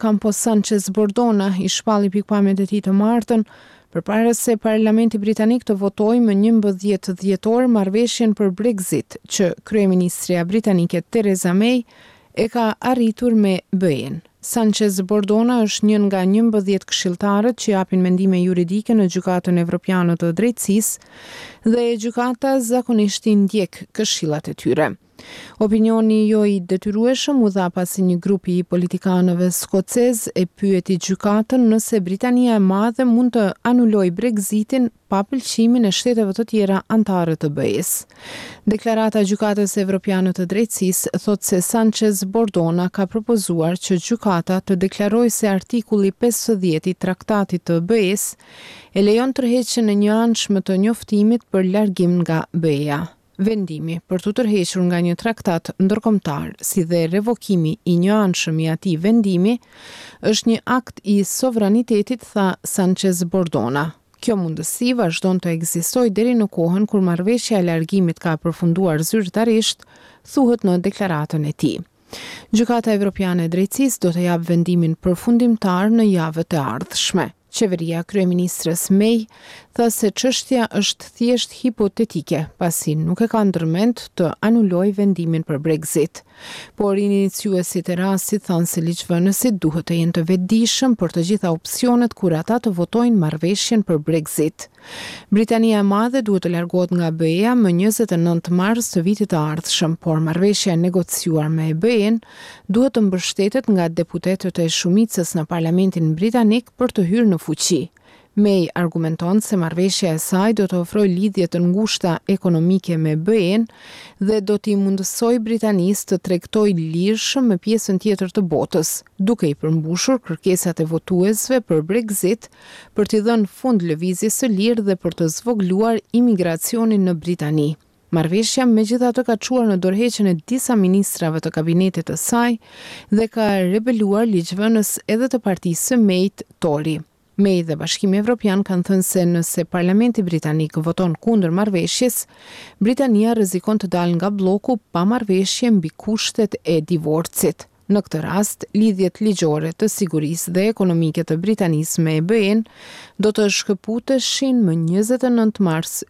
Campos Sanchez Bordona i shpalli pikpamjet e tij të martën përpara se Parlamenti Britanik të votojë më 11 dhjetor marrëveshjen për Brexit që kryeministria britanike Theresa May e ka arritur me BE-n. Sanchez Bordona është një nga 11 këshilltarët që japin mendime juridike në Gjykatën Evropiane të Drejtësisë dhe gjykata zakonisht i ndjek këshillat e tyre. Opinioni jo i detyrueshëm u dha pasi një grup i politikanëve skocez e pyeti gjykatën nëse Britania e Madhe mund të anulojë Brexitin pa pëlqimin e shteteve të tjera anëtare të BE-s. Deklarata e Gjykatës Evropiane të Drejtësisë thotë se Sanchez Bordona ka propozuar që gjykata të deklarojë se artikulli 50 i Traktatit të BE-s e lejon tërheqjen e njëanshme të njoftimit për largim nga BE-ja. Vendimi për të tërhequr nga një traktat ndërkombëtar, si dhe revokimi i njëanshëm i atij vendimi, është një akt i sovranitetit, tha Sanchez Bordona. Kjo mundësi vazhdon të ekzistojë deri në kohën kur marrëveshja e largimit ka përfunduar zyrtarisht, thuhet në deklaratën e tij. Gjykata Evropiane e Drejtësisë do të japë vendimin përfundimtar në javët e ardhshme. Qeveria kryeministres May tha se çështja është thjesht hipotetike, pasi nuk e ka ndërmend të anulojë vendimin për Brexit. Por iniciuesit e rastit thanë se ligjvënësit duhet të jenë të vetëdijshëm për të gjitha opsionet kur ata të votojnë marrëveshjen për Brexit. Britania e Madhe duhet të largohet nga BE-ja më 29 mars të vitit të ardhshëm, por marrëveshja e negociuar me BE-n duhet të mbështetet nga deputetët e shumicës në Parlamentin Britanik për të hyrë në fuqi. May argumenton se marrëveshja e saj do të ofrojë lidhje të ngushta ekonomike me BE-n dhe do t'i mundësojë Britanisë të tregtojë lirshëm me pjesën tjetër të botës, duke i përmbushur kërkesat e votuesve për Brexit, për t'i dhënë fund lëvizjes së lirë dhe për të zvogëluar imigracionin në Britani. Marrëveshja megjithatë ka çuar në dorëheqjen e disa ministrave të kabinetit të saj dhe ka rebeluar ligjvënës edhe të partisë së May-t Tory. May dhe Bashkimi Evropian kanë thënë se nëse Parlamenti Britanik voton kundër marrëveshjes, Britania rrezikon të dalë nga bloku pa marrëveshje mbi kushtet e divorcit. Në këtë rast, lidhjet ligjore të sigurisë dhe ekonomike të Britanisë me BE-n do të shkëputeshin më 29 mars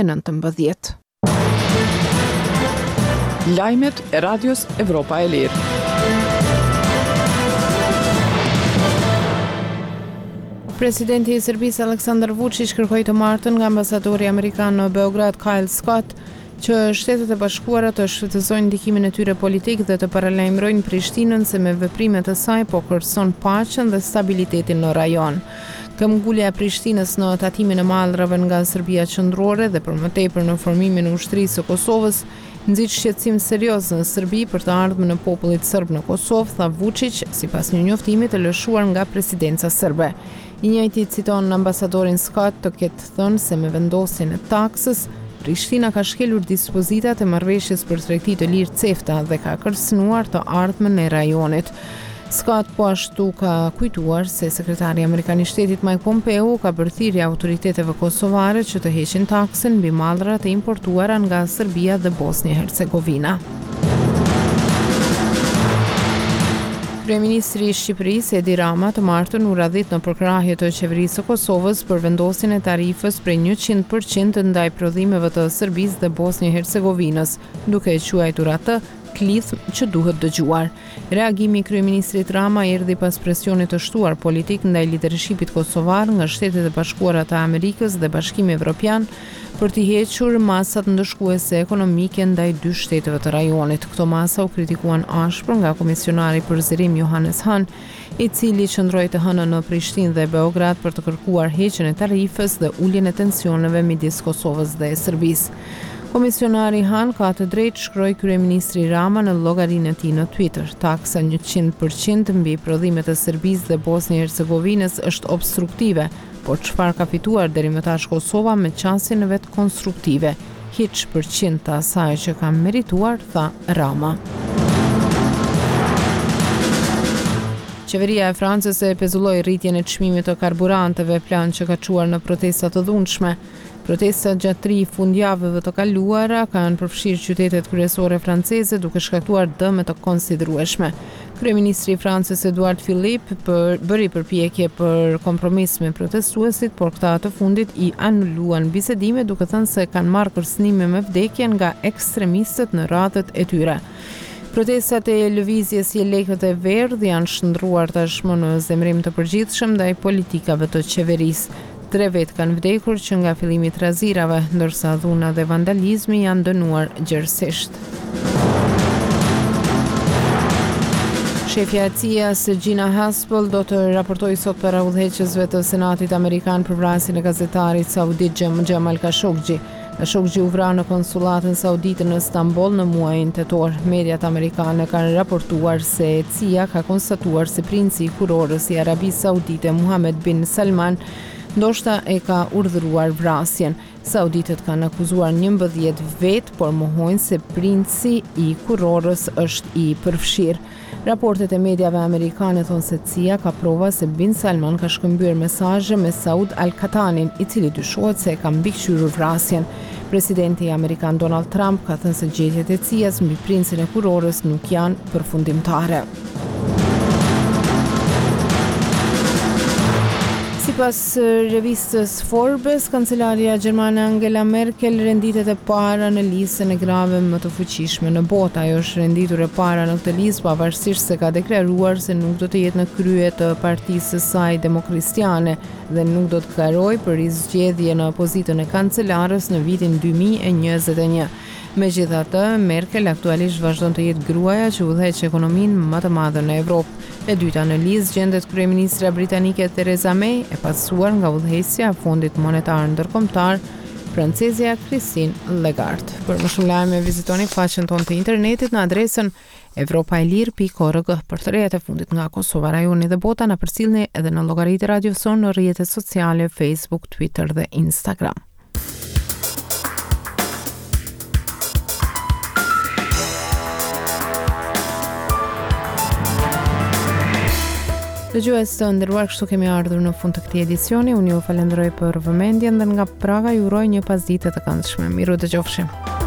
2019. Lajmet e Radios Evropa e Lirë. Presidenti i Serbisë Aleksandar Vučić kërkoi të martën nga ambasadori amerikan në Beograd Kyle Scott që Shtetet e Bashkuara të shfrytëzojnë ndikimin e tyre politik dhe të paralajmërojnë Prishtinën se me veprimet e saj po kërson paqen dhe stabilitetin në rajon. Këmbgulja e Prishtinës në tatimin e mallrave nga Serbia qendrore dhe për më tepër në formimin e ushtrisë së Kosovës nxit shqetësim serioz në Serbi për të ardhmen e popullit serb në Kosovë, tha Vučić, sipas një njoftimi të lëshuar nga presidenca serbe. I njëjti citon ambasadorin Scott të ketë thënë se me vendosjen e taksës, Prishtina ka shkelur dispozitat e marrëveshjes për tregti të lirë CEFTA dhe ka kërcënuar të ardhmen e rajonit. Scott po ashtu ka kujtuar se sekretari amerikan i shtetit Mike Pompeo ka bërthirë autoriteteve kosovare që të heqin taksën mbi mallrat e importuara nga Serbia dhe Bosnia-Hercegovina. Kryeministri i Shqipërisë Edi Rama të martën u radhit në përkrahje të qeverisë së Kosovës për vendosjen e tarifës prej 100% ndaj prodhimeve të Serbisë dhe Bosnjë-Hercegovinës, duke e quajtur atë klithm që duhet dëgjuar. Reagimi i kryeministrit Rama erdhi pas presionit të shtuar politik ndaj lidershipit kosovar nga Shtetet e Bashkuara të Amerikës dhe Bashkimi Evropian për t'i hequr masat ndëshkuese ekonomike ndaj dy shteteve të rajonit. Këto masa u kritikuan ashpër nga komisionari për zërim Johannes Hahn, i cili qëndroi të hënën në Prishtinë dhe Beograd për të kërkuar heqjen e tarifës dhe uljen e tensioneve midis Kosovës dhe Serbisë. Komisionari Han ka të drejtë, shkroi kryeministri Rama në llogarinë e tij në Twitter. Taksa 100% mbi prodhimet e Serbisë dhe Bosnjë-Hercegovinës është obstruktive, por çfarë ka fituar deri më tash Kosova me qasjen e vet konstruktive? Hiç përqind të asaj që ka merituar, tha Rama. Qeveria e Francës e pezulloi rritjen e çmimit të karburanteve, plan që ka çuar në protesta të dhunshme. Protestat gjatë 3 fundjavëve të kaluara kanë përfshirë qytetet kryesore franceze duke shkaktuar dëme të konsiderueshme. Kryeministri i Francës Edouard Philippe bëri përpjekje për kompromis me protestuesit, por këta të fundit i anuluan bisedimet duke thënë se kanë marrë kërcënime me vdekje nga ekstremistët në radhët e tyre. Protestat e lëvizjes i lekët e verdh janë shndruar tashmë në zemrim të përgjithshëm ndaj politikave të qeverisë. 3 vetë kanë vdekur që nga fillimi i trazirave, ndërsa dhuna dhe vandalizmi janë dënuar gjerësisht. Shefja e CIA-s Gina Haspel do të raportojë sot para udhëheqësve të Senatit Amerikan për vrasjen e gazetarit saudit Jamal Khashoggi. Khashoggi u vra në konsulatën saudite në Istanbul në muajin tetor. Mediat amerikane kanë raportuar se CIA ka konstatuar se princi i kurorës i Arabisë Saudite Mohammed bin Salman ndoshta e ka urdhëruar vrasjen. Sauditët kanë akuzuar 11 vet, por mohojnë se princi i kurorës është i përfshirë. Raportet e mediave amerikane thonë se CIA ka prova se Bin Salman ka shkëmbyer mesazhe me Saud Al-Qatanin, i cili dyshohet se ka mbikëqyrur vrasjen. Presidenti amerikan Donald Trump ka thënë se gjetjet e CIA-s mbi princin e kurorës nuk janë përfundimtare. Sipas revistës Forbes, kancelaria gjermane Angela Merkel renditet e para në listën e grave më të fuqishme në botë. Ajo është renditur e para në këtë listë pavarësisht se ka deklaruar se nuk do të jetë në krye të partisë së saj demokristiane dhe nuk do të karojë për zgjedhje në pozitën e kancelarës në vitin 2021. Megjithatë, Merkel aktualisht vazhdon të jetë gruaja që udhëheq ekonominë më të madhe në Evropë. E dyta në listë gjendet kryeministra britanike Theresa May, e pasuar nga udhëheqësja e Fondit Monetar Ndërkombëtar, francezja Christine Lagarde. Për më shumë lajme vizitoni faqen tonë të internetit në adresën europaelir.org. Për të rejet e fundit nga Kosova, rajoni dhe bota na përcjellni edhe në llogaritë Radio Son në rrjetet sociale Facebook, Twitter dhe Instagram. Dëgjues të nderuar, kështu kemi ardhur në fund të këtij edicioni. Unë ju falenderoj për vëmendjen dhe nga Praga ju uroj një pasditë të këndshme. Miru dëgjofshim.